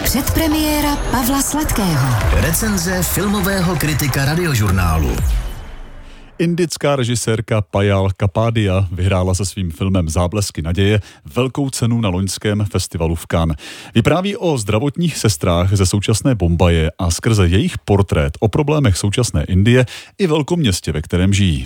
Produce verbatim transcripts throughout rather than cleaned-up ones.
Předpremiéra Pavla Sladkého. Recenze filmového kritika Radiožurnálu. Indická režisérka Payal Kapadia vyhrála se svým filmem Záblesky naděje velkou cenu na loňském festivalu v Cannes. Vypráví o zdravotních sestrách ze současné Bombaje a skrze jejich portrét o problémech současné Indie i velkoměstě, ve kterém žijí.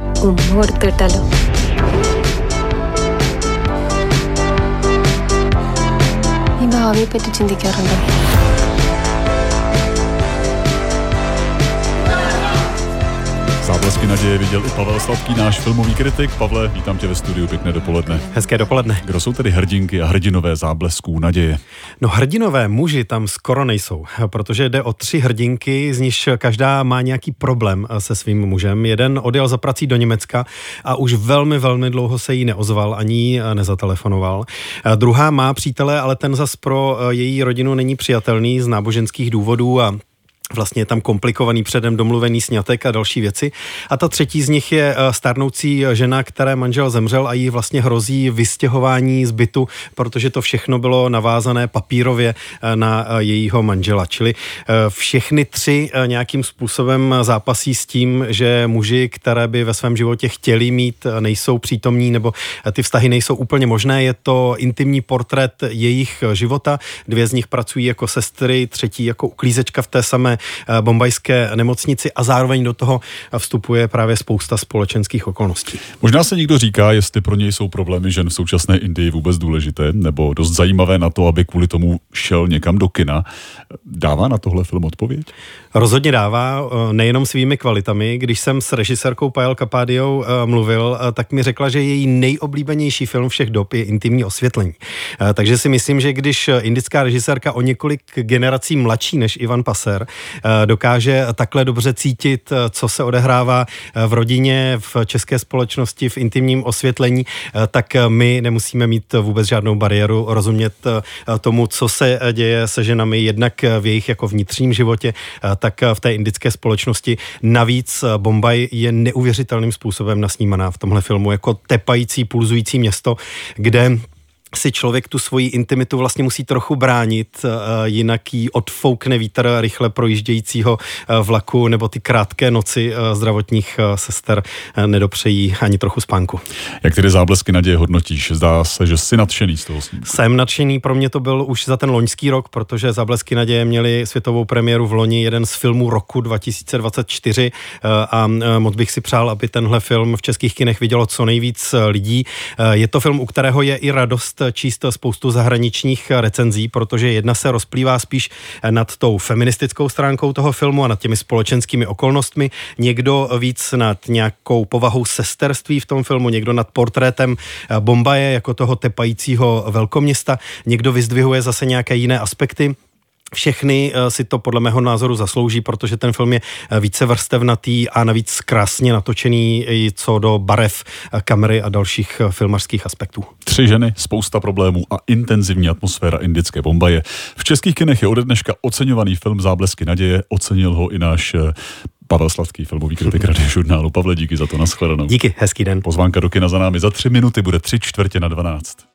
Záblesky naděje viděl i Pavel Sladký, náš filmový kritik. Pavle, vítám tě ve studiu, pěkné dopoledne. Hezké dopoledne. Kdo jsou tedy hrdinky a hrdinové Záblesků naděje? No hrdinové muži tam skoro nejsou, protože jde o tři hrdinky, z nichž každá má nějaký problém se svým mužem. Jeden odjel za prací do Německa a už velmi, velmi dlouho se jí neozval, ani jí nezatelefonoval. Druhá má přítele, ale ten zas pro její rodinu není přijatelný z náboženských důvodů a vlastně je tam komplikovaný předem domluvený sňatek a další věci. A ta třetí z nich je stárnoucí žena, které manžel zemřel a jí vlastně hrozí vystěhování z bytu, protože to všechno bylo navázané papírově na jejího manžela. Čili všechny tři nějakým způsobem zápasí s tím, že muži, které by ve svém životě chtěli mít, nejsou přítomní nebo ty vztahy nejsou úplně možné. Je to intimní portrét jejich života. Dvě z nich pracují jako sestry, třetí jako uklízečka v té samé bombajské nemocnici a zároveň do toho vstupuje právě spousta společenských okolností. Možná se někdo říká, jestli pro něj jsou problémy žen v současné Indii vůbec důležité, nebo dost zajímavé na to, aby kvůli tomu šel někam do kina. Dává na tohle film odpověď? Rozhodně dává, nejenom svými kvalitami. Když jsem s režisérkou Payal Kapadiou mluvil, tak mi řekla, že její nejoblíbenější film všech dob je Intimní osvětlení. Takže si myslím, že když indická režisérka o několik generací mladší než Ivan Passer dokáže takhle dobře cítit, co se odehrává v rodině, v české společnosti, v intimním osvětlení, tak my nemusíme mít vůbec žádnou bariéru rozumět tomu, co se děje se ženami jednak v jejich jako vnitřním životě, tak v té indické společnosti. Navíc Bombaj je neuvěřitelným způsobem nasnímaná v tomhle filmu jako tepající, pulzující město, kde si člověk tu svoji intimitu vlastně musí trochu bránit, jinak jí odfoukne vítr rychle projíždějícího vlaku nebo ty krátké noci zdravotních sester nedopřejí ani trochu spánku. Jak tedy Záblesky naděje hodnotíš? Zdá se, že jsi nadšený z toho snímku. Jsem nadšený, pro mě to byl už za ten loňský rok, protože Záblesky naděje měli světovou premiéru v loni, jeden z filmů roku dva tisíce dvacet čtyři a moc bych si přál, aby tenhle film v českých kinech vidělo co nejvíc lidí. Je to film, u kterého je i radost číst spoustu zahraničních recenzí, protože jedna se rozplývá spíš nad tou feministickou stránkou toho filmu a nad těmi společenskými okolnostmi, někdo víc nad nějakou povahou sesterství v tom filmu, někdo nad portrétem Bombaje jako toho tepajícího velkoměsta, někdo vyzdvihuje zase nějaké jiné aspekty. Všechny si to podle mého názoru zaslouží, protože ten film je více vrstevnatý a navíc krásně natočený i co do barev, kamery a dalších filmařských aspektů. Tři ženy, spousta problémů a intenzivní atmosféra indické Bombaje. V českých kinech je ode dneška oceňovaný film Záblesky naděje, ocenil ho i náš Pavel Sladký, filmový kritik Radiožurnálu. Pavle, díky za to, nashledanou. Díky, hezký den. Pozvánka do kina za námi za tři minuty, bude tři čtvrtě na dvanáct.